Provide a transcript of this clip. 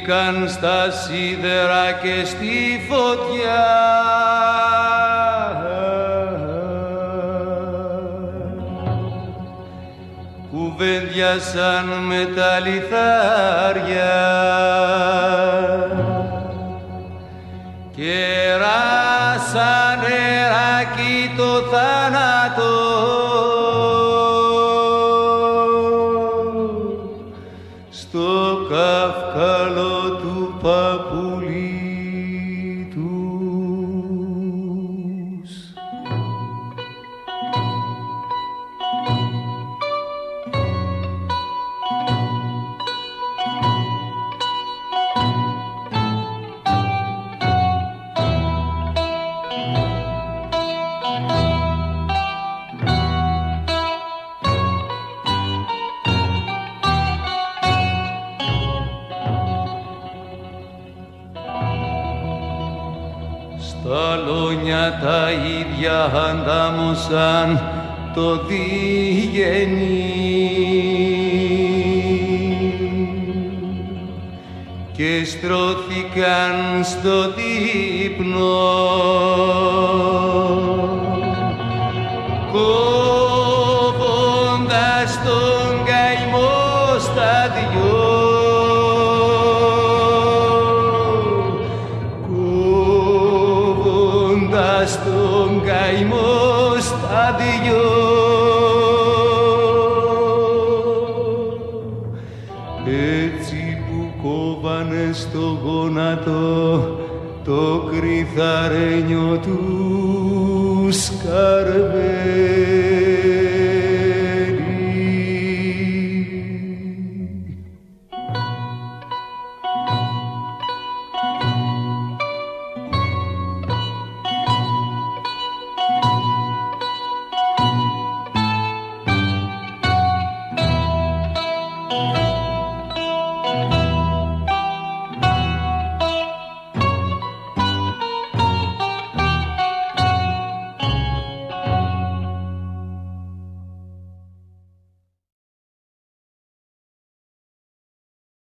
μπήκαν στα σίδερα και στη φωτιά. Κουβέντιασαν με τα λιθάρια και ράσαν νεράκι το θάνατο στο καυκάλο του παππουλί τους. Στα λόνια τα ίδια αντάμωσαν το διγενή και στρώθηκαν στο δείπνο κόβοντας τον καημό στα δυο. Στον καημό στα δυο. Έτσι που κόβανε στο γόνατο το κρυθαρένιο του σκαρβέ.